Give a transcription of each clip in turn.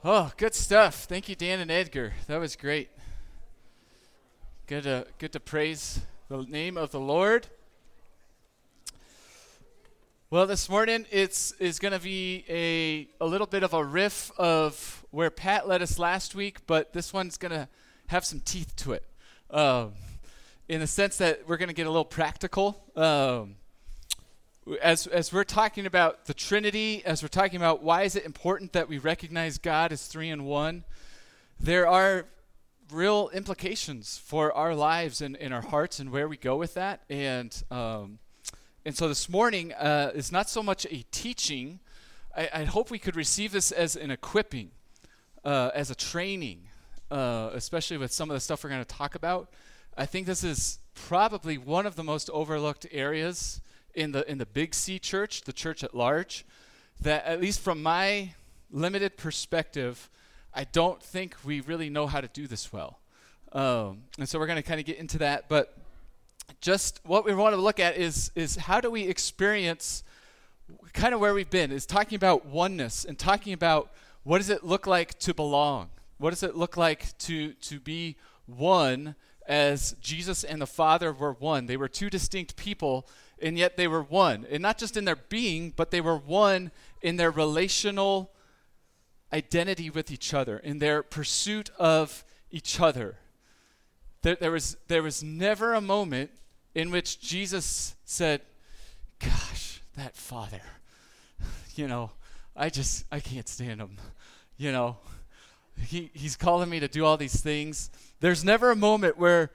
Oh, good stuff. Thank you, Dan and Edgar. That was great. Good to praise the name of the Lord. Well, this morning is going to be a little bit of a riff of where Pat led us last week, but this one's going to have some teeth to it, in the sense that we're going to get a little practical. As we're talking about the Trinity, as we're talking about why is it important that we recognize God as three in one, there are real implications for our lives and in our hearts and where we go with that. And so this morning is not so much a teaching. I hope we could receive this as an equipping, as a training, especially with some of the stuff we're going to talk about. I think this is probably one of the most overlooked areas in the Big C church, the church at large, that at least from my limited perspective, I don't think we really know how to do this well. And so we're going to kind of get into that, but just what we want to look at is how do we experience kind of where we've been, is talking about oneness and talking about what does it look like to belong? What does it look like to be one as Jesus and the Father were one? They were two distinct people, and yet they were one. And not just in their being, but they were one in their relational identity with each other, in their pursuit of each other. There was never a moment in which Jesus said, gosh, that Father, I can't stand him. He's calling me to do all these things. There's never a moment where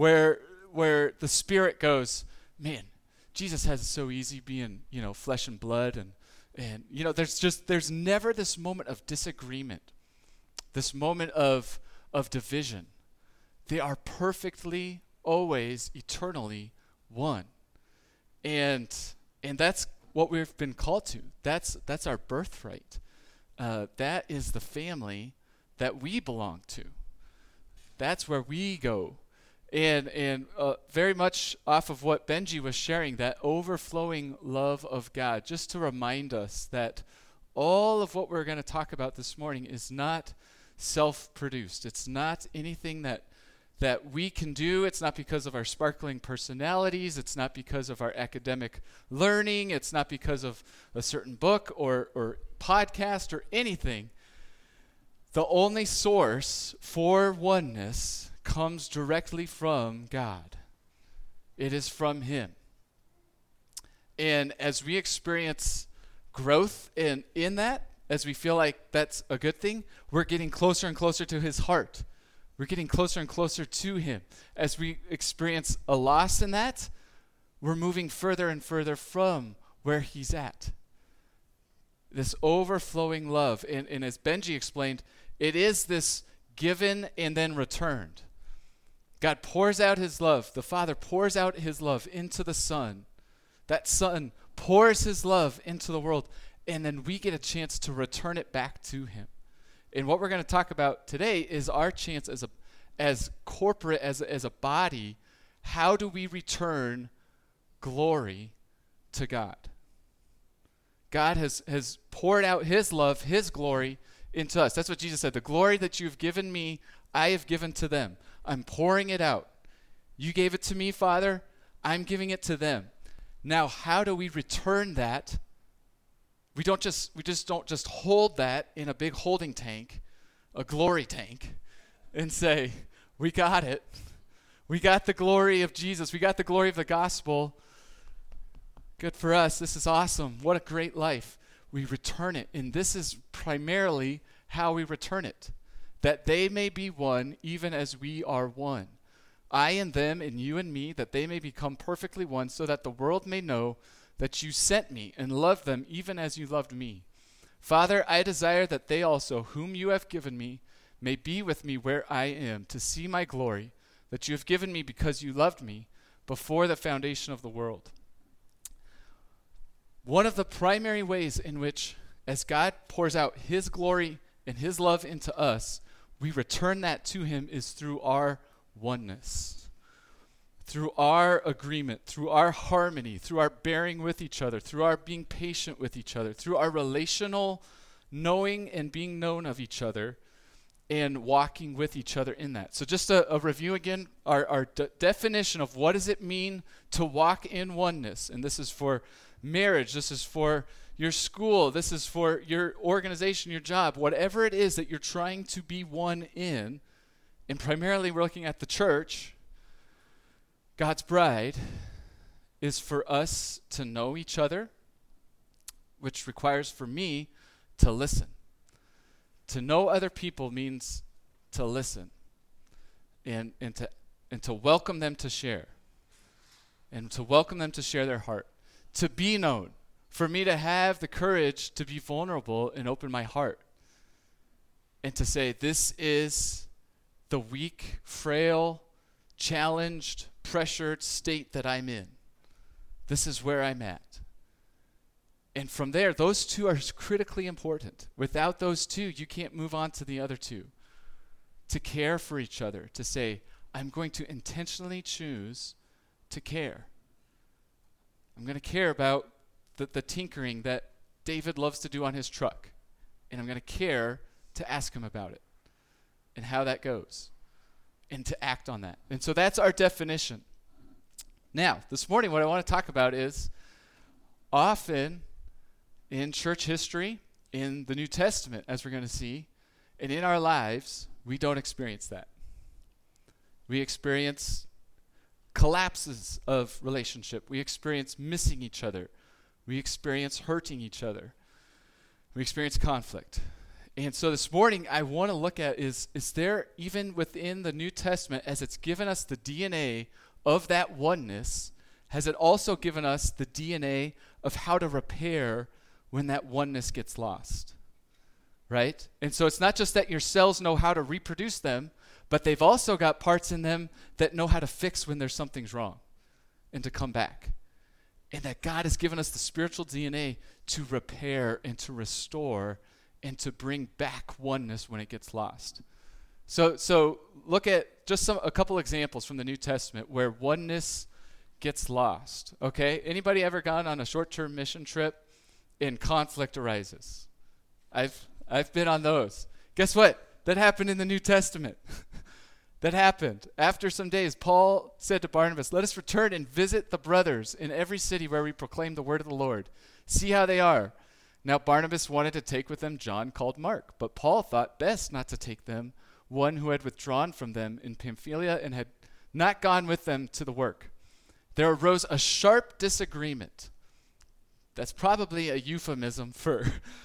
the Spirit goes, man, Jesus has it so easy being, flesh and blood, and there's never this moment of disagreement, this moment of division. They are perfectly, always, eternally one. And that's what we've been called to. That's our birthright. That is the family that we belong to. That's where we go. And very much off of what Benji was sharing, that overflowing love of God, just to remind us that all of what we're going to talk about this morning is not self-produced. It's not anything that we can do. It's not because of our sparkling personalities. It's not because of our academic learning. It's not because of a certain book or podcast or anything. The only source for oneness comes directly from God. It is from Him. And as we experience growth in that, as we feel like that's a good thing, we're getting closer and closer to His heart. We're getting closer and closer to Him. As we experience a loss in that, we're moving further and further from where He's at. This overflowing love. And as Benji explained, it is this given and then returned. God pours out His love. The Father pours out His love into the Son. That Son pours His love into the world. And then we get a chance to return it back to Him. And what we're going to talk about today is our chance as corporate, as a body. How do we return glory to God? God has poured out His love, His glory into us. That's what Jesus said. The glory that you've given me, I have given to them. I'm pouring it out. You gave it to me, Father. I'm giving it to them. Now, how do we return that? We just don't just hold that in a big holding tank, a glory tank, and say, we got it. We got the glory of Jesus. We got the glory of the gospel. Good for us. This is awesome. What a great life. We return it. And this is primarily how we return it. That they may be one even as we are one. I and them and you and me, that they may become perfectly one, so that the world may know that you sent me and loved them even as you loved me. Father, I desire that they also, whom you have given me, may be with me where I am, to see my glory that you have given me because you loved me before the foundation of the world. One of the primary ways in which, as God pours out His glory and His love into us, we return that to Him is through our oneness, through our agreement, through our harmony, through our bearing with each other, through our being patient with each other, through our relational knowing and being known of each other and walking with each other in that. So just a review again, our definition of what does it mean to walk in oneness. And this is for marriage, this is for your school, this is for your organization, your job, whatever it is that you're trying to be one in. And primarily we're looking at the church, God's bride, is for us to know each other, which requires for me to listen. To know other people means to listen and to welcome them to share. And to welcome them to share their heart. To be known. For me to have the courage to be vulnerable and open my heart. And to say, this is the weak, frail, challenged, pressured state that I'm in. This is where I'm at. And from there, those two are critically important. Without those two, you can't move on to the other two. To care for each other, to say, I'm going to intentionally choose to care. I'm going to care about the tinkering that David loves to do on his truck. And I'm going to care to ask him about it and how that goes and to act on that. And so that's our definition. Now, this morning, what I want to talk about is often in church history, in the New Testament, as we're going to see, and in our lives, we don't experience that. We experience collapses of relationship. We experience missing each other. We experience hurting each other. We experience conflict. And so this morning, I want to look at is there, even within the New Testament, as it's given us the DNA of that oneness, has it also given us the DNA of how to repair when that oneness gets lost? Right? And so it's not just that your cells know how to reproduce them, but they've also got parts in them that know how to fix when there's something's wrong and to come back. And that God has given us the spiritual DNA to repair and to restore and to bring back oneness when it gets lost. So look at just a couple examples from the New Testament where oneness gets lost. Okay? Anybody ever gone on a short-term mission trip and conflict arises? I've been on those. Guess what? That happened in the New Testament. That happened. After some days, Paul said to Barnabas, let us return and visit the brothers in every city where we proclaim the word of the Lord. See how they are. Now Barnabas wanted to take with them John called Mark, but Paul thought best not to take them, one who had withdrawn from them in Pamphylia and had not gone with them to the work. There arose a sharp disagreement. That's probably a euphemism for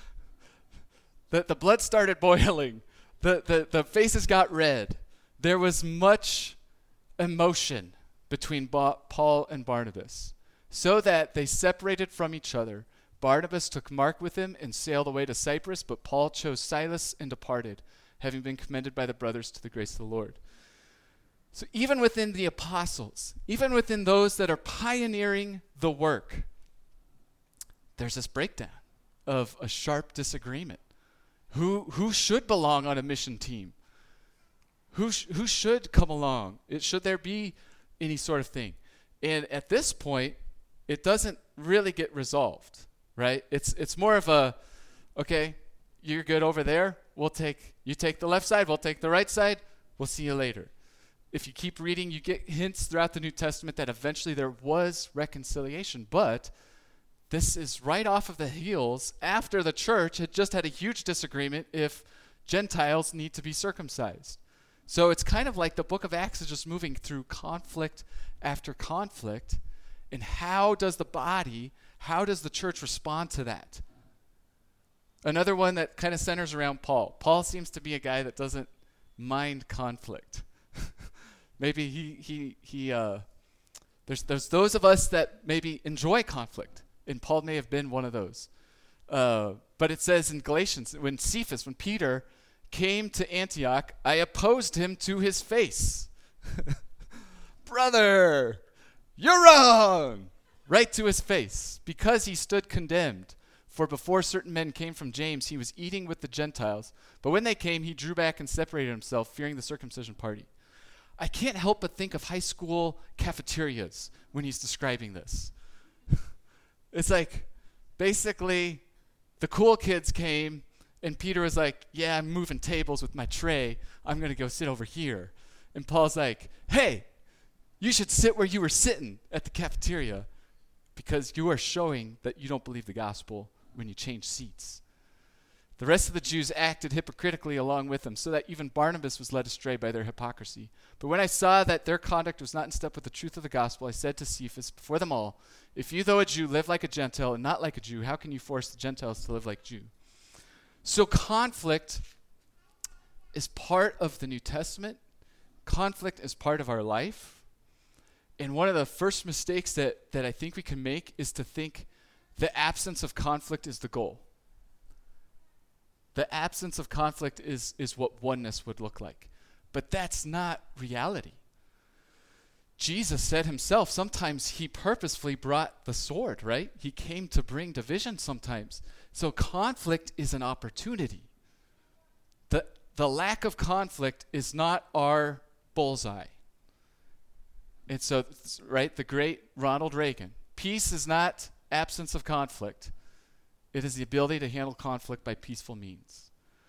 the blood started boiling. The faces got red. There was much emotion between Paul and Barnabas, so that they separated from each other. Barnabas took Mark with him and sailed away to Cyprus, but Paul chose Silas and departed, having been commended by the brothers to the grace of the Lord. So even within the apostles, even within those that are pioneering the work, there's this breakdown of a sharp disagreement. Who should belong on a mission team? Who should come along? Should there be any sort of thing? And at this point, it doesn't really get resolved, right? It's more of a, okay, you're good over there. You take the left side, we'll take the right side. We'll see you later. If you keep reading, you get hints throughout the New Testament that eventually there was reconciliation. But this is right off of the heels after the church had just had a huge disagreement if Gentiles need to be circumcised. So it's kind of like the book of Acts is just moving through conflict after conflict. And how does the church respond to that? Another one that kind of centers around Paul. Paul seems to be a guy that doesn't mind conflict. Maybe there's those of us that maybe enjoy conflict, and Paul may have been one of those. But it says in Galatians, when Peter came to Antioch, I opposed him to his face. Brother, you're wrong! Right to his face, because he stood condemned. For before certain men came from James, he was eating with the Gentiles. But when they came, he drew back and separated himself, fearing the circumcision party. I can't help but think of high school cafeterias when he's describing this. It's like, basically, the cool kids came, And Peter was like, yeah, I'm moving tables with my tray. I'm going to go sit over here. And Paul's like, hey, you should sit where you were sitting at the cafeteria because you are showing that you don't believe the gospel when you change seats. The rest of the Jews acted hypocritically along with them, so that even Barnabas was led astray by their hypocrisy. But when I saw that their conduct was not in step with the truth of the gospel, I said to Cephas before them all, if you, though a Jew, live like a Gentile and not like a Jew, how can you force the Gentiles to live like Jew? So conflict is part of the New Testament. Conflict is part of our life. And one of the first mistakes that I think we can make is to think the absence of conflict is the goal. The absence of conflict is what oneness would look like. But that's not reality. Jesus said himself, sometimes he purposefully brought the sword, right? He came to bring division sometimes. So conflict is an opportunity. The lack of conflict is not our bullseye. And so, right, the great Ronald Reagan, peace is not absence of conflict. It is the ability to handle conflict by peaceful means.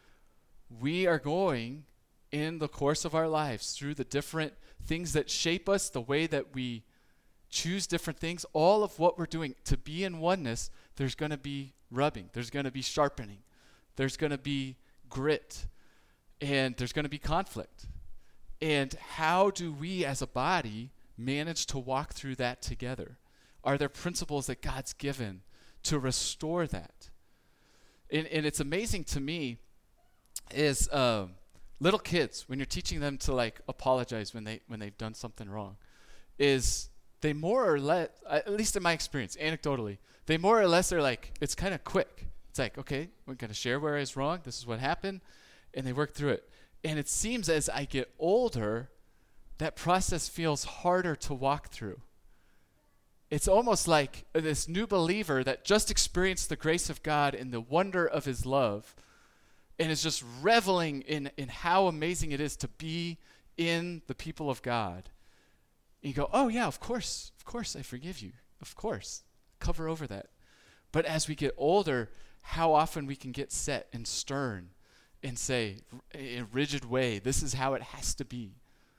We are going in the course of our lives through the different things that shape us, the way that we choose different things, all of what we're doing. To be in oneness, there's going to be rubbing, there's going to be sharpening, there's going to be grit, and there's going to be conflict. And how do we as a body manage to walk through that together? Are there principles that God's given to restore that? And it's amazing to me is little kids, when you're teaching them to like apologize when they've done something wrong, is they more or less, at least in my experience, anecdotally, they more or less are like, it's kind of quick. It's like, okay, we're going to share where I was wrong. This is what happened. And they work through it. And it seems as I get older, that process feels harder to walk through. It's almost like this new believer that just experienced the grace of God and the wonder of his love and is just reveling in how amazing it is to be in the people of God. And you go, oh yeah, of course, I forgive you. Of course, cover over that. But as we get older, how often we can get set and stern and say, in a rigid way, this is how it has to be.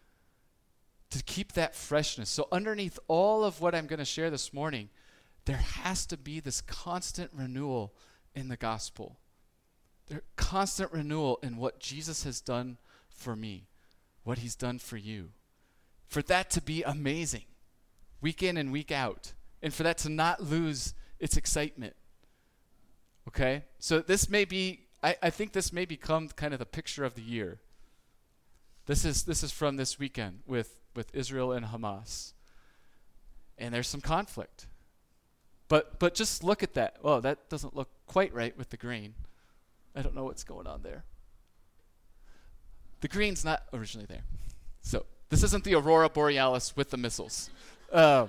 To keep that freshness. So underneath all of what I'm going to share this morning, there has to be this constant renewal in the gospel. Constant renewal in what Jesus has done for me, what he's done for you. For that to be amazing, week in and week out, and for that to not lose its excitement. Okay? So this may be, I think this may become kind of the picture of the year. This is from this weekend with Israel and Hamas. And there's some conflict. But just look at that. Well, that doesn't look quite right with the green. I don't know what's going on there. The green's not originally there. So this isn't the Aurora Borealis with the missiles. So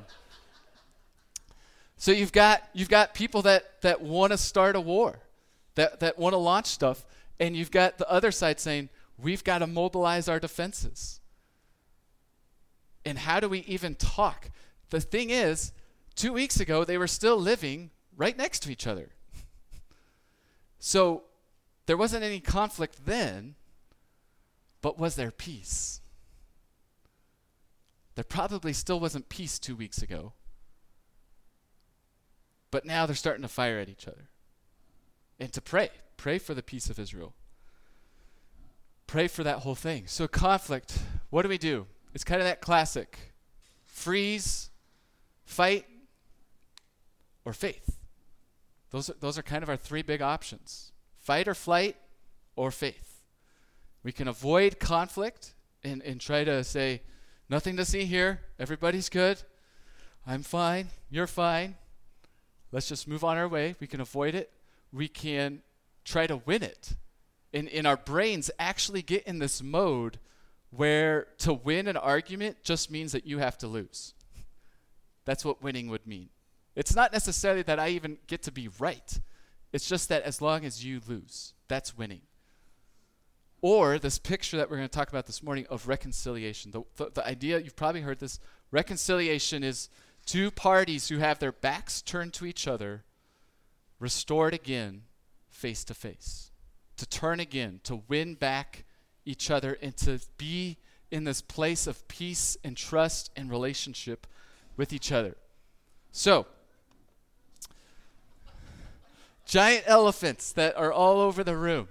you've got people that want to start a war, that want to launch stuff, and you've got the other side saying, we've got to mobilize our defenses. And how do we even talk? The thing is, 2 weeks ago, they were still living right next to each other. So there wasn't any conflict then, but was there peace? There probably still wasn't peace 2 weeks ago. But now they're starting to fire at each other. And to pray for the peace of Israel. Pray for that whole thing. So conflict, what do we do? It's kind of that classic freeze, fight, or faith. Those are kind of our three big options. Fight or flight or faith. We can avoid conflict and try to say, nothing to see here. Everybody's good. I'm fine. You're fine. Let's just move on our way. We can avoid it. We can try to win it. And our brains actually get in this mode where to win an argument just means that you have to lose. That's what winning would mean. It's not necessarily that I even get to be right. It's just that as long as you lose, that's winning. Or this picture that we're going to talk about this morning of reconciliation. The idea, you've probably heard this, reconciliation is two parties who have their backs turned to each other, restored again, face to face. to turn again, to win back each other, and to be in this place of peace and trust and relationship with each other. So, giant elephants that are all over the room.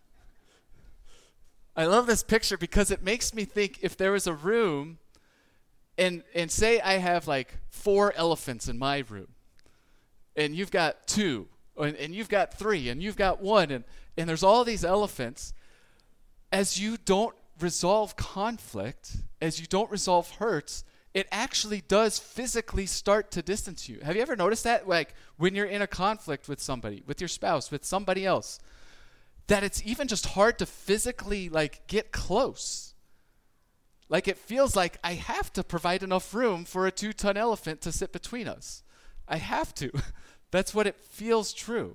I love this picture because it makes me think if there was a room, and say I have like 4 elephants in my room, and you've got 2, and you've got 3, and you've got 1, and there's all these elephants. As you don't resolve conflict, as you don't resolve hurts, it actually does physically start to distance you. Have you ever noticed that? Like when you're in a conflict with somebody, with your spouse, with somebody else, that it's even just hard to physically like get close. Like it feels like I have to provide enough room for a 2-ton elephant to sit between us. I have to. That's what it feels true.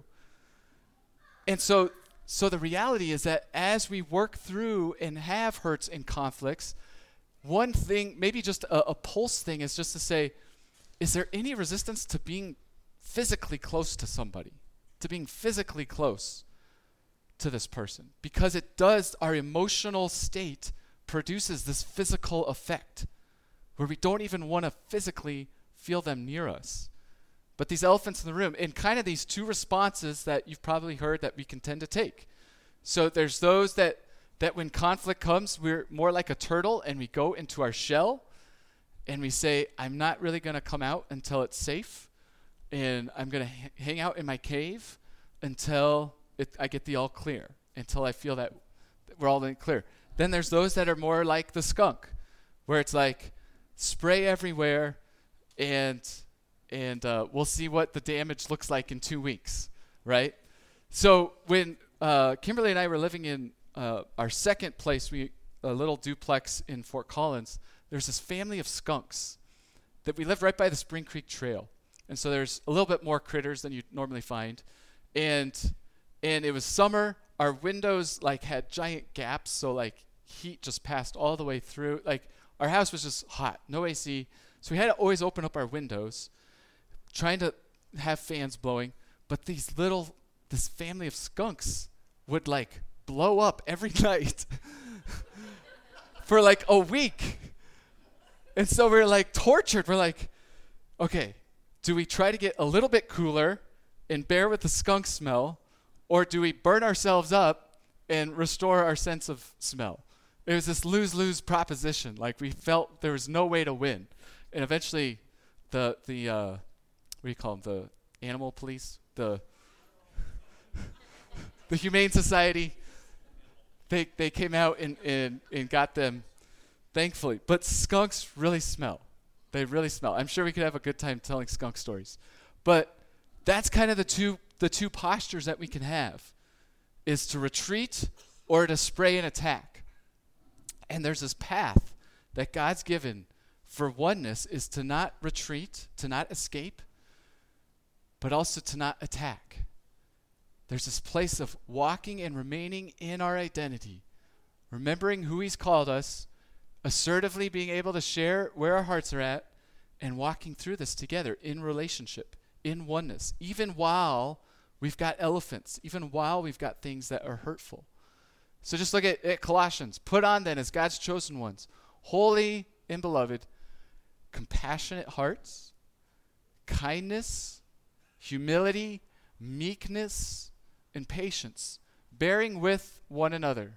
And so the reality is that as we work through and have hurts and conflicts, one thing, maybe just a pulse thing, is just to say, is there any resistance to being physically close to somebody, to being physically close to this person? Because it does, our emotional state produces this physical effect where we don't even want to physically feel them near us. But these elephants in the room, and kind of these 2 responses that you've probably heard that we can tend to take. So there's those that when conflict comes, we're more like a turtle and we go into our shell and we say, I'm not really going to come out until it's safe, and I'm going to hang out in my cave until I get the all clear, until I feel that we're all in clear. Then there's those that are more like the skunk, where it's like spray everywhere, and we'll see what the damage looks like in 2 weeks, right? So when Kimberly and I were living in our second place, a little duplex in Fort Collins, there's this family of skunks that we lived right by the Spring Creek Trail. And so there's a little bit more critters than you'd normally find. And it was summer. Our windows like had giant gaps, so like heat just passed all the way through. Like our house was just hot, no AC. So we had to always open up our windows, trying to have fans blowing. But this family of skunks would like blow up every night for like a week. And so we're like tortured. We're like, okay, do we try to get a little bit cooler and bear with the skunk smell, or do we burn ourselves up and restore our sense of smell? It was this lose-lose proposition. Like we felt there was no way to win. And eventually the what do you call them? The animal police? The Humane Society, they came out and got them, thankfully. But skunks really smell. They really smell. I'm sure we could have a good time telling skunk stories. But that's kind of the two postures that we can have, is to retreat or to spray and attack. And there's this path that God's given for oneness, is to not retreat, to not escape, but also to not attack. There's this place of walking and remaining in our identity, remembering who He's called us, assertively being able to share where our hearts are at, and walking through this together in relationship, in oneness, even while we've got elephants, even while we've got things that are hurtful. So just look at Colossians. Put on then as God's chosen ones, holy and beloved, compassionate hearts, kindness, humility, meekness, and patience, bearing with one another.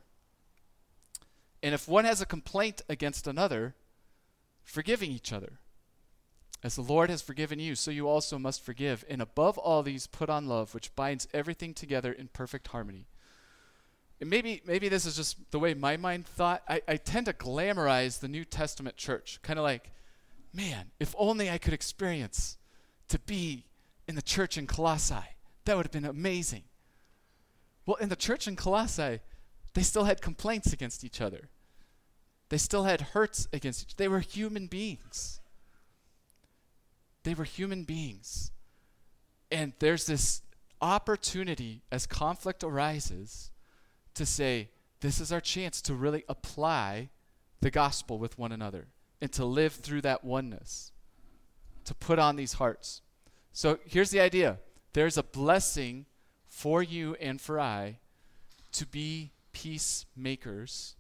And if one has a complaint against another, forgiving each other. As the Lord has forgiven you, so you also must forgive. And above all these, put on love, which binds everything together in perfect harmony. And maybe this is just the way my mind thought. I tend to glamorize the New Testament church. Kind of like, man, if only I could experience to be in the church in Colossae. That would have been amazing. Well, in the church in Colossae, they still had complaints against each other. They still had hurts against each other. They were human beings. They were human beings. And there's this opportunity as conflict arises to say, this is our chance to really apply the gospel with one another and to live through that oneness, to put on these hearts. So here's the idea. There's a blessing for you and for I to be peacemakers,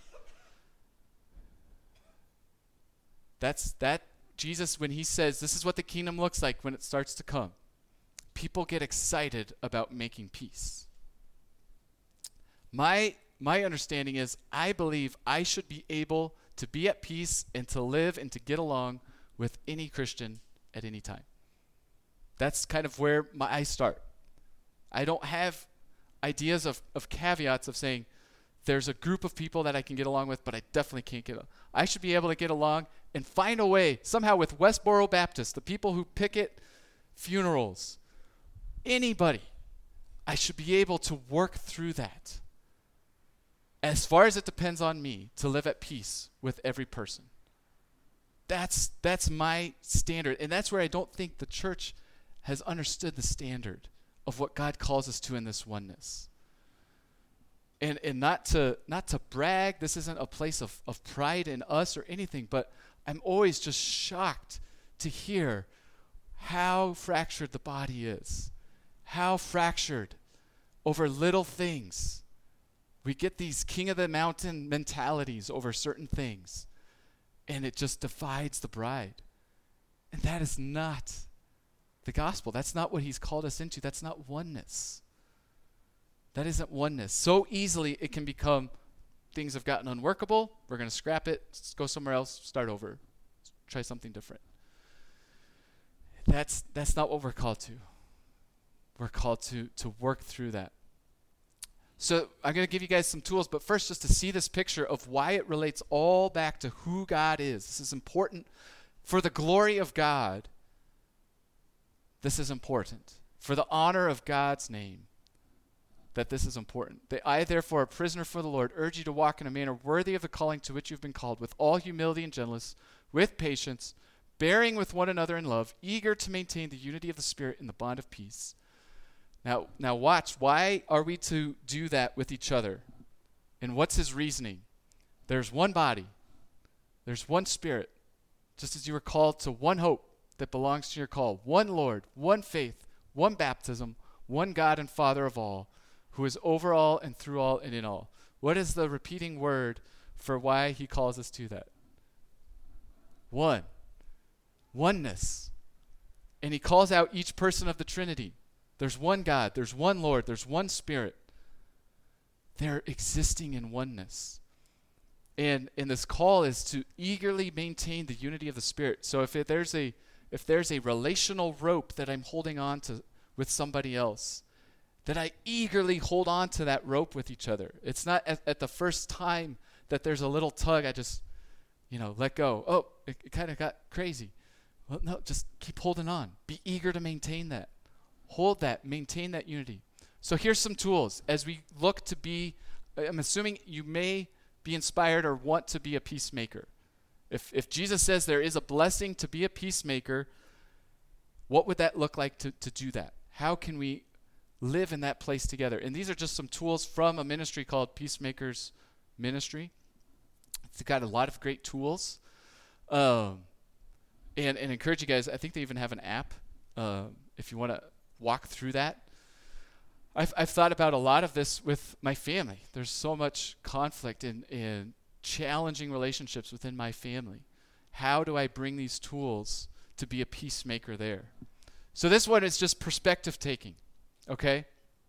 that Jesus, when he says this is what the kingdom looks like when it starts to come, people get excited about making peace. My understanding is I believe I should be able to be at peace and to live and to get along with any Christian at any time. That's kind of where I start. I don't have ideas of caveats of saying there's a group of people that I can get along with, but I definitely can't get along. I should be able to get along and find a way somehow with Westboro Baptist, the people who picket funerals, anybody. I should be able to work through that as far as it depends on me to live at peace with every person. That's my standard, and that's where I don't think the church has understood the standard of what God calls us to in this oneness. And not to brag, this isn't a place of pride in us or anything, but I'm always just shocked to hear how fractured the body is, how fractured over little things. We get these king of the mountain mentalities over certain things, and it just divides the bride. And that is not the gospel. That's not what he's called us into. That's not oneness. That isn't oneness. So easily it can become things have gotten unworkable. We're going to scrap it. Let's go somewhere else. Start over. Try something different. That's not what we're called to. We're called to work through that. So I'm going to give you guys some tools, but first just to see this picture of why it relates all back to who God is. This is important. For the glory of God, this is important. For the honor of God's name, that this is important. I, therefore, a prisoner for the Lord, urge you to walk in a manner worthy of the calling to which you've been called, with all humility and gentleness, with patience, bearing with one another in love, eager to maintain the unity of the Spirit in the bond of peace. Now watch. Why are we to do that with each other? And what's his reasoning? There's one body. There's one Spirit. Just as you were called to one hope that belongs to your call. One Lord, one faith, one baptism, one God and Father of all, who is over all and through all and in all. What is the repeating word for why he calls us to that? One. Oneness. And he calls out each person of the Trinity. There's one God, there's one Lord, there's one Spirit. They're existing in oneness. And this call is to eagerly maintain the unity of the Spirit. So if there's a relational rope that I'm holding on to with somebody else, that I eagerly hold on to that rope with each other. It's not at the first time that there's a little tug, I just, let go. Oh, it kind of got crazy. Well, no, just keep holding on. Be eager to maintain that. Hold that, maintain that unity. So here's some tools as we look to be, I'm assuming you may be inspired or want to be a peacemaker. If Jesus says there is a blessing to be a peacemaker, what would that look like to do that? How can we live in that place together? And these are just some tools from a ministry called Peacemakers Ministry. It's got a lot of great tools. And encourage you guys, I think they even have an app if you want to walk through that. I've thought about a lot of this with my family. There's so much conflict and challenging relationships within my family. How do I bring these tools to be a peacemaker there? So this one is just perspective taking, okay?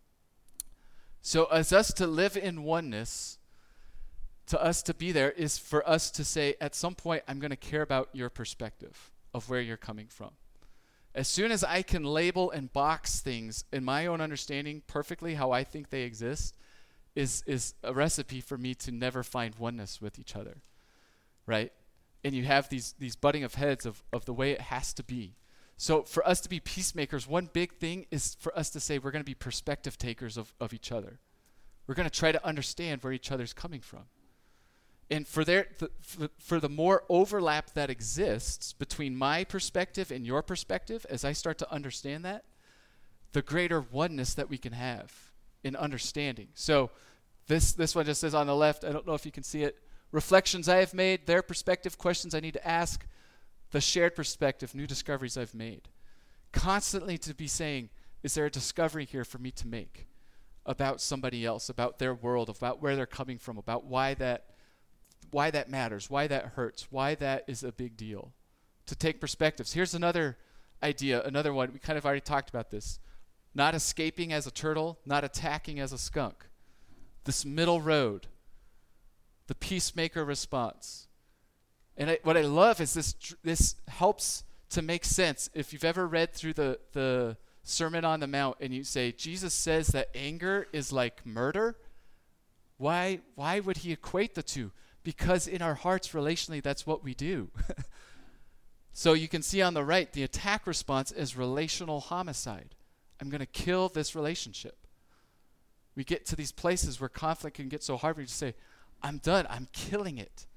So as us to live in oneness, to us to be there is for us to say, at some point, I'm going to care about your perspective of where you're coming from. As soon as I can label and box things in my own understanding perfectly how I think they exist, is a recipe for me to never find oneness with each other, right? And you have these butting of heads of the way it has to be. So for us to be peacemakers, one big thing is for us to say we're going to be perspective takers of each other. We're going to try to understand where each other's coming from. And for the more overlap that exists between my perspective and your perspective, as I start to understand that, the greater oneness that we can have in understanding. So this one just says on the left, I don't know if you can see it, reflections I have made, their perspective, questions I need to ask, the shared perspective, new discoveries I've made. Constantly to be saying, is there a discovery here for me to make? about somebody else, about their world, about where they're coming from, about why that matters, why that hurts, why that is a big deal. To take perspectives. Here's another idea, another one. We kind of already talked about this. Not escaping as a turtle, not attacking as a skunk. This middle road, the peacemaker response. And what I love is this helps to make sense. If you've ever read through the Sermon on the Mount and you say, Jesus says that anger is like murder, why would he equate the two? Because in our hearts, relationally, that's what we do. So you can see on the right, the attack response is relational homicide. I'm going to kill this relationship. We get to these places where conflict can get so hard, we just say, I'm done. I'm killing it.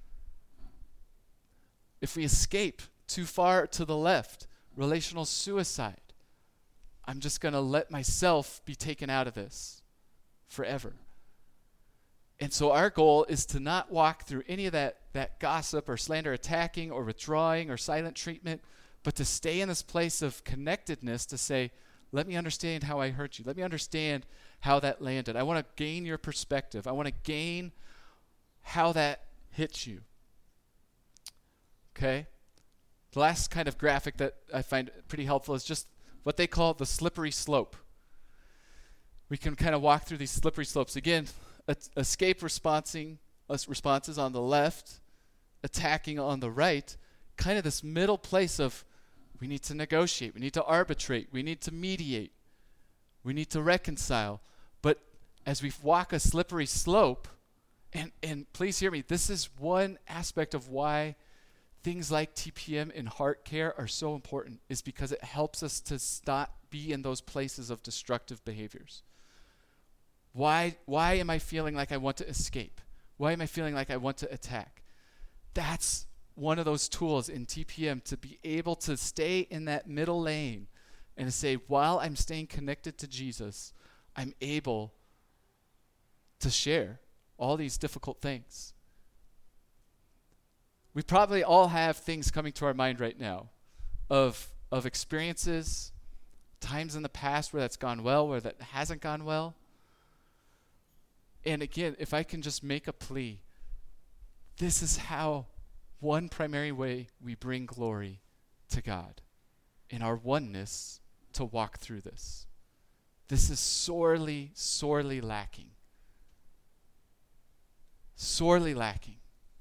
If we escape too far to the left, relational suicide. I'm just going to let myself be taken out of this forever. And so our goal is to not walk through any of that gossip or slander, attacking or withdrawing or silent treatment, but to stay in this place of connectedness to say, let me understand how I hurt you. Let me understand how that landed. I want to gain your perspective. I want to gain how that hits you. Okay? The last kind of graphic that I find pretty helpful is just what they call the slippery slope. We can kind of walk through these slippery slopes. Again, escape responses on the left, attacking on the right, kind of this middle place of we need to negotiate, we need to arbitrate, we need to mediate, we need to reconcile. But as we walk a slippery slope, and please hear me, this is one aspect of why things like TPM and heart care are so important, is because it helps us to not be in those places of destructive behaviors. Why am I feeling like I want to escape? Why am I feeling like I want to attack? That's one of those tools in TPM, to be able to stay in that middle lane and to say, while I'm staying connected to Jesus, I'm able to share all these difficult things. We probably all have things coming to our mind right now of experiences, times in the past where that's gone well, where that hasn't gone well. And again, if I can just make a plea, this is how one primary way we bring glory to God, in our oneness to walk through this. This is sorely, sorely lacking. Sorely lacking.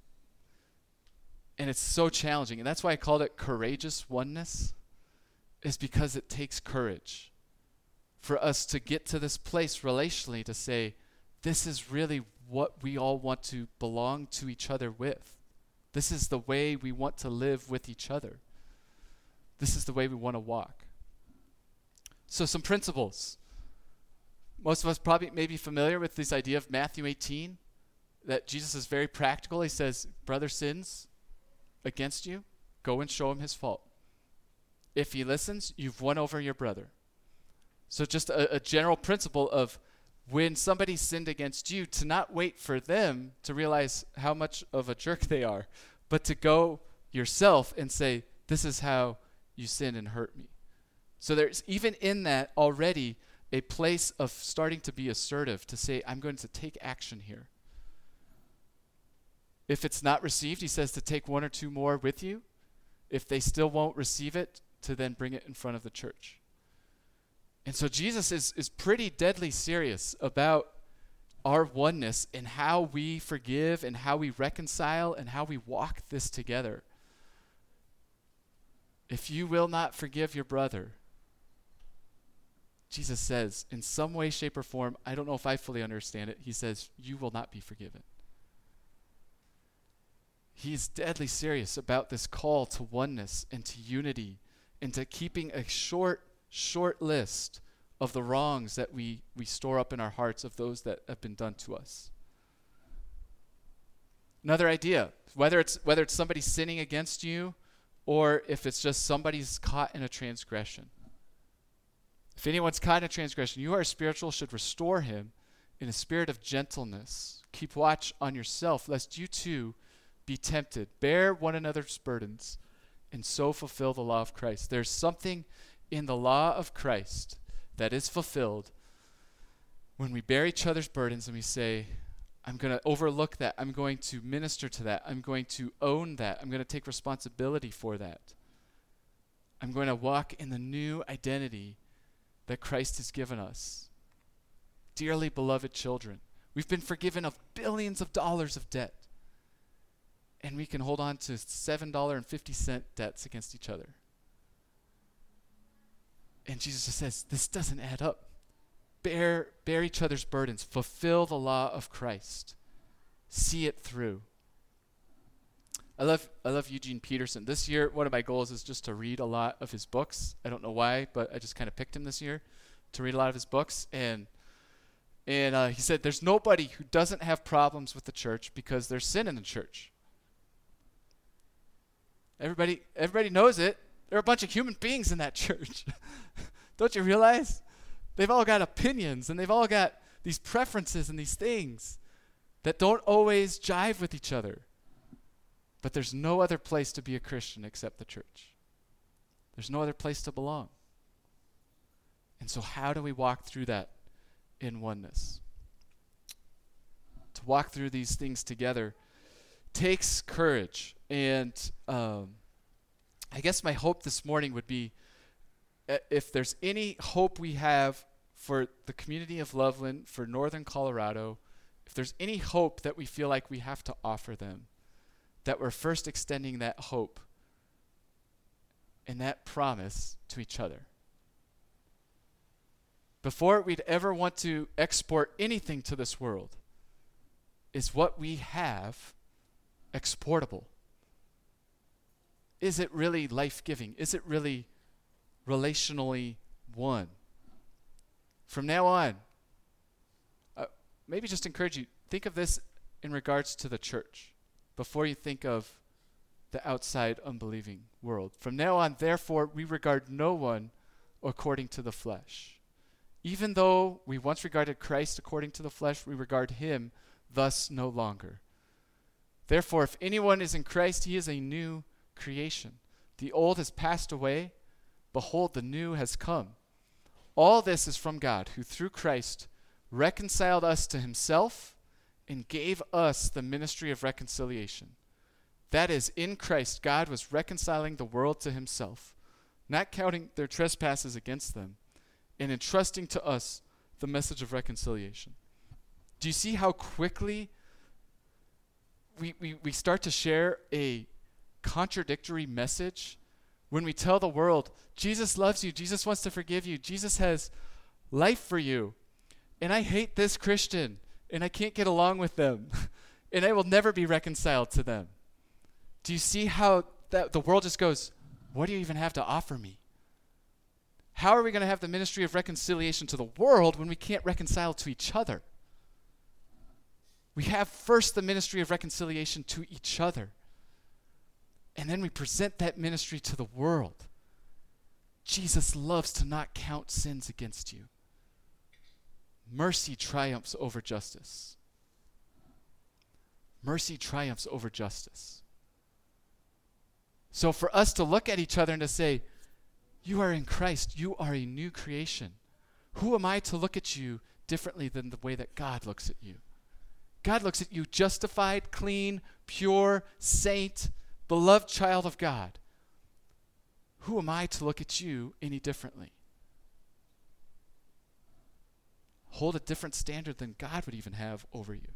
And it's so challenging. And that's why I called it courageous oneness, is because it takes courage for us to get to this place relationally to say, this is really what we all want to belong to each other with. This is the way we want to live with each other. This is the way we want to walk. So some principles. Most of us probably may be familiar with this idea of Matthew 18, that Jesus is very practical. He says, brother sins against you, go and show him his fault. If he listens, you've won over your brother. So just a general principle of, when somebody sinned against you, to not wait for them to realize how much of a jerk they are, but to go yourself and say, this is how you sinned and hurt me. So there's even in that already a place of starting to be assertive, to say, I'm going to take action here. If it's not received, he says to take one or two more with you. If they still won't receive it, to then bring it in front of the church. And so Jesus is pretty deadly serious about our oneness and how we forgive and how we reconcile and how we walk this together. If you will not forgive your brother, Jesus says, in some way, shape, or form, I don't know if I fully understand it, he says, you will not be forgiven. He's deadly serious about this call to oneness and to unity and to keeping a short list of the wrongs that we store up in our hearts of those that have been done to us. Another idea, whether it's somebody sinning against you or if it's just somebody's caught in a transgression. If anyone's caught in a transgression, you who are spiritual should restore him in a spirit of gentleness. Keep watch on yourself, lest you too be tempted. Bear one another's burdens and so fulfill the law of Christ. There's something in the law of Christ that is fulfilled when we bear each other's burdens and we say, I'm going to overlook that. I'm going to minister to that. I'm going to own that. I'm going to take responsibility for that. I'm going to walk in the new identity that Christ has given us. Dearly beloved children, we've been forgiven of billions of dollars of debt. And we can hold on to $7.50 debts against each other. And Jesus just says, this doesn't add up. Bear each other's burdens. Fulfill the law of Christ. See it through. I love Eugene Peterson. This year, one of my goals is just to read a lot of his books. I don't know why, but I just kind of picked him this year to read a lot of his books. And he said, there's nobody who doesn't have problems with the church because there's sin in the church. Everybody knows it. There are a bunch of human beings in that church. Don't you realize? They've all got opinions, and they've all got these preferences and these things that don't always jive with each other. But there's no other place to be a Christian except the church. There's no other place to belong. And so how do we walk through that in oneness? To walk through these things together takes courage. And I guess my hope this morning would be, if there's any hope we have for the community of Loveland, for Northern Colorado, if there's any hope that we feel like we have to offer them, that we're first extending that hope and that promise to each other. Before we'd ever want to export anything to this world, is what we have exportable? Is it really life-giving? Is it really relationally one? From now on, maybe just encourage you, think of this in regards to the church before you think of the outside unbelieving world. From now on, therefore, we regard no one according to the flesh. Even though we once regarded Christ according to the flesh, we regard him thus no longer. Therefore, if anyone is in Christ, he is a new creation. The old has passed away. Behold, the new has come. All this is from God, who through Christ reconciled us to himself and gave us the ministry of reconciliation. That is, in Christ, God was reconciling the world to himself, not counting their trespasses against them, and entrusting to us the message of reconciliation. Do you see how quickly we start to share a contradictory message when we tell the world, Jesus loves you, Jesus wants to forgive you, Jesus has life for you, and I hate this Christian, and I can't get along with them, and I will never be reconciled to them? Do you see how the world just goes, what do you even have to offer me? How are we going to have the ministry of reconciliation to the world when we can't reconcile to each other? We have first the ministry of reconciliation to each other. And then we present that ministry to the world. Jesus loves to not count sins against you. Mercy triumphs over justice. Mercy triumphs over justice. So for us to look at each other and to say, you are in Christ, you are a new creation. Who am I to look at you differently than the way that God looks at you? God looks at you justified, clean, pure, saint, beloved child of God. Who am I to look at you any differently? Hold a different standard than God would even have over you.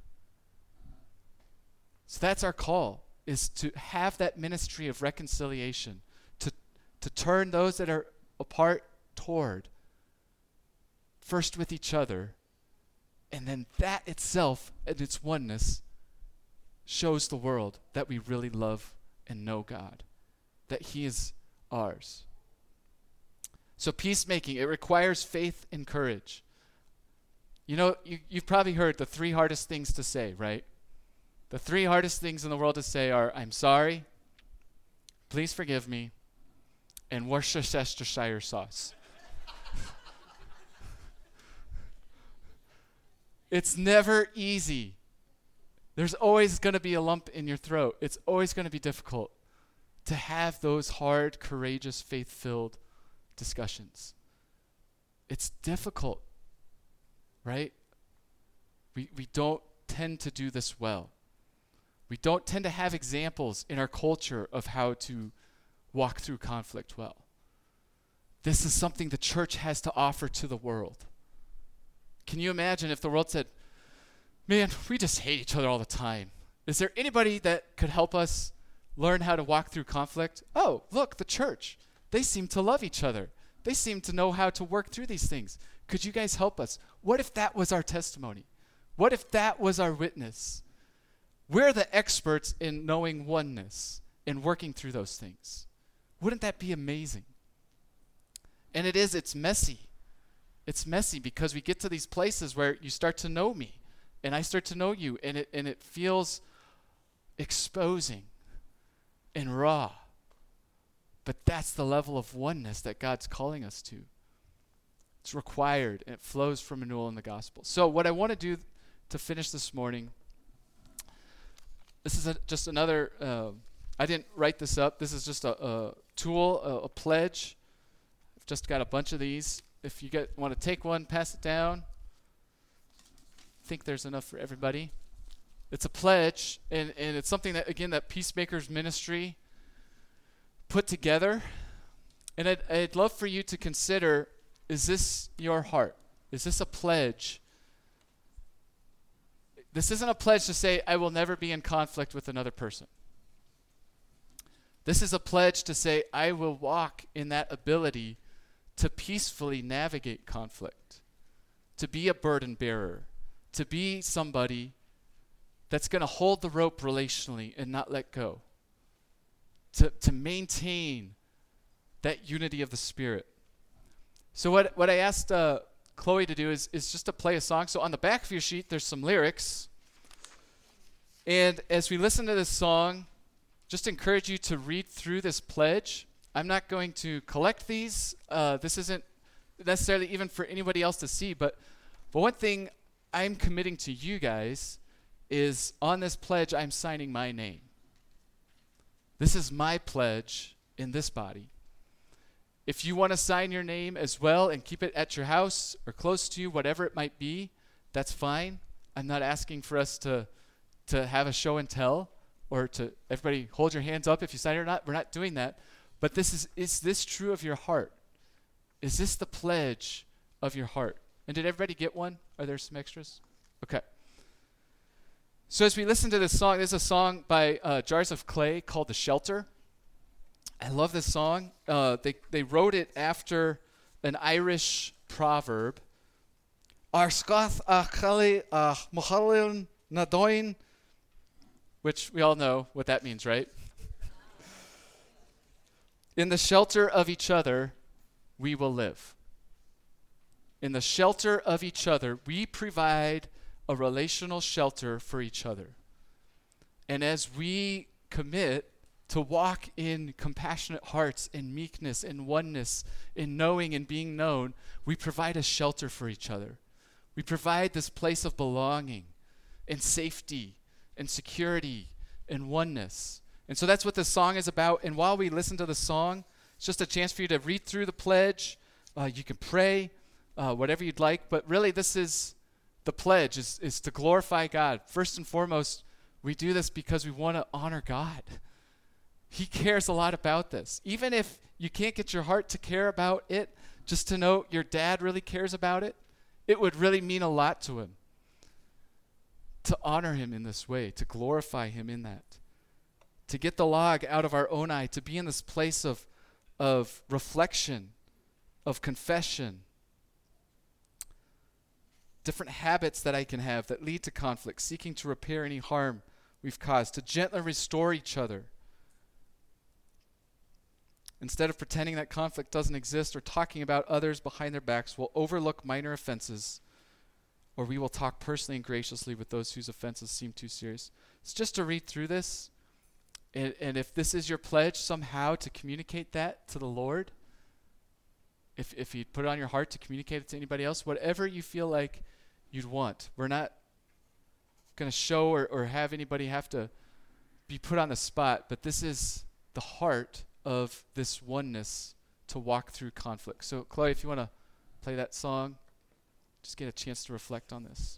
So that's our call, is to have that ministry of reconciliation, to turn those that are apart toward, first with each other, and then that itself and its oneness shows the world that we really love and know God, that he is ours. So peacemaking, it requires faith and courage. You know, you've probably heard the 3 hardest things to say, right? The 3 hardest things in the world to say are, I'm sorry, please forgive me, and Worcestershire sauce. It's never easy. There's always going to be a lump in your throat. It's always going to be difficult to have those hard, courageous, faith-filled discussions. It's difficult, right? We don't tend to do this well. We don't tend to have examples in our culture of how to walk through conflict well. This is something the church has to offer to the world. Can you imagine if the world said, man, we just hate each other all the time. Is there anybody that could help us learn how to walk through conflict? Oh, look, the church. They seem to love each other. They seem to know how to work through these things. Could you guys help us? What if that was our testimony? What if that was our witness? We're the experts in knowing oneness and working through those things. Wouldn't that be amazing? And it's messy. It's messy because we get to these places where you start to know me and I start to know you, and it feels exposing and raw. But that's the level of oneness that God's calling us to. It's required, and it flows from renewal in the gospel. So what I want to do to finish this morning, this is just another, I didn't write this up. This is just a tool, a pledge. I've just got a bunch of these. If you want to take one, pass it down. I think there's enough for everybody. It's a pledge, and it's something that, again, that Peacemakers Ministry put together. And I'd love for you to consider, is this your heart? Is this a pledge? This isn't a pledge to say, I will never be in conflict with another person. This is a pledge to say, I will walk in that ability to peacefully navigate conflict, to be a burden bearer, to be somebody that's going to hold the rope relationally and not let go, to maintain that unity of the Spirit. So what I asked Chloe to do is just to play a song. So on the back of your sheet, there's some lyrics. And as we listen to this song, just encourage you to read through this pledge. I'm not going to collect these. This isn't necessarily even for anybody else to see. But one thing I'm committing to you guys is on this pledge, I'm signing my name. This is my pledge in this body. If you want to sign your name as well and keep it at your house or close to you, whatever it might be, that's fine. I'm not asking for us to have a show and tell or to everybody hold your hands up if you sign it or not. We're not doing that. But is this true of your heart? Is this the pledge of your heart? And did everybody get one? Are there some extras? Okay. So as we listen to this song, there's a song by Jars of Clay called The Shelter. I love this song. They wrote it after an Irish proverb. Ar scoth a chali a mochalin nadoin, which we all know what that means, right? In the shelter of each other, we will live. In the shelter of each other, we provide a relational shelter for each other. And as we commit to walk in compassionate hearts, in meekness, in oneness, in knowing and being known, we provide a shelter for each other. We provide this place of belonging and safety and security and oneness. And so that's what this song is about. And while we listen to the song, it's just a chance for you to read through the pledge. You can pray, whatever you'd like. But really, this is the pledge, is to glorify God. First and foremost, we do this because we want to honor God. He cares a lot about this. Even if you can't get your heart to care about it, just to know your dad really cares about it, it would really mean a lot to him. To honor him in this way, to glorify him in that. To get the log out of our own eye, to be in this place of reflection, of confession. Different habits that I can have that lead to conflict, seeking to repair any harm we've caused, to gently restore each other. Instead of pretending that conflict doesn't exist or talking about others behind their backs, we'll overlook minor offenses, or we will talk personally and graciously with those whose offenses seem too serious. It's just to read through this. And if this is your pledge somehow to communicate that to the Lord, if you put it on your heart to communicate it to anybody else, whatever you feel like you'd want. We're not going to show or have anybody have to be put on the spot, but this is the heart of this oneness to walk through conflict. So, Chloe, if you want to play that song, just get a chance to reflect on this.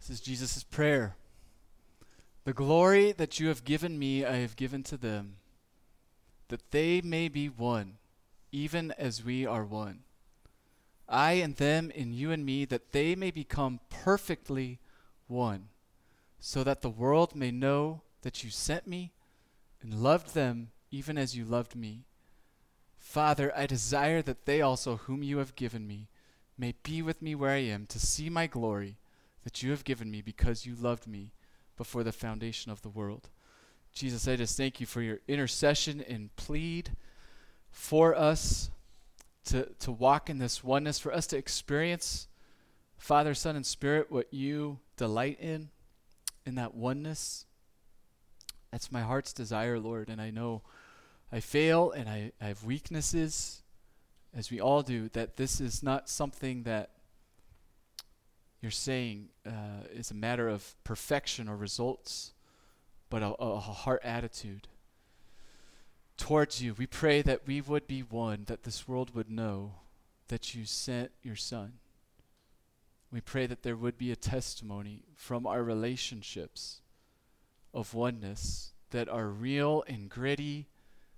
This is Jesus' prayer. The glory that you have given me, I have given to them, that they may be one, even as we are one. I and them and you and me, that they may become perfectly one, so that the world may know that you sent me and loved them even as you loved me. Father, I desire that they also, whom you have given me, may be with me where I am, to see my glory that you have given me because you loved me before the foundation of the world. Jesus, I just thank you for your intercession and plead for us to walk in this oneness, for us to experience, Father, Son, and Spirit, what you delight in that oneness. That's my heart's desire, Lord, and I know I fail and I have weaknesses, as we all do, that this is not something that you're saying is a matter of perfection or results, but a heart attitude towards you. We pray that we would be one, that this world would know that you sent your Son. We pray that there would be a testimony from our relationships of oneness that are real and gritty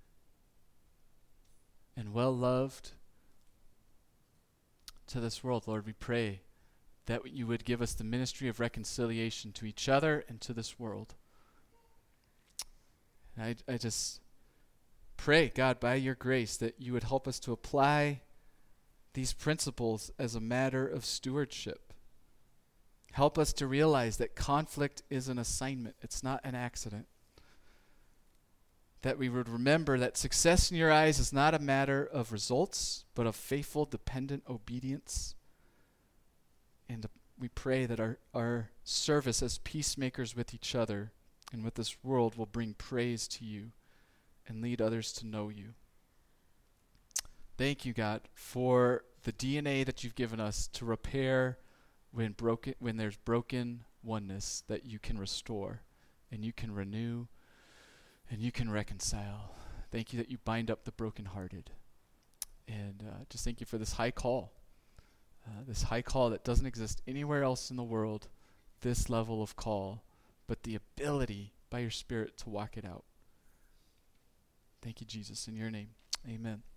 and well-loved to this world. Lord, we pray that you would give us the ministry of reconciliation to each other and to this world. And I just pray, God, by your grace, that you would help us to apply these principles as a matter of stewardship. Help us to realize that conflict is an assignment. It's not an accident. That we would remember that success in your eyes is not a matter of results, but of faithful, dependent obedience. And we pray that our service as peacemakers with each other and with this world will bring praise to you and lead others to know you. Thank you, God, for the DNA that you've given us to repair when there's broken oneness, that you can restore and you can renew and you can reconcile. Thank you that you bind up the brokenhearted. And just thank you for this high call that doesn't exist anywhere else in the world, this level of call, but the ability by your Spirit to walk it out. Thank you, Jesus. In your name, amen.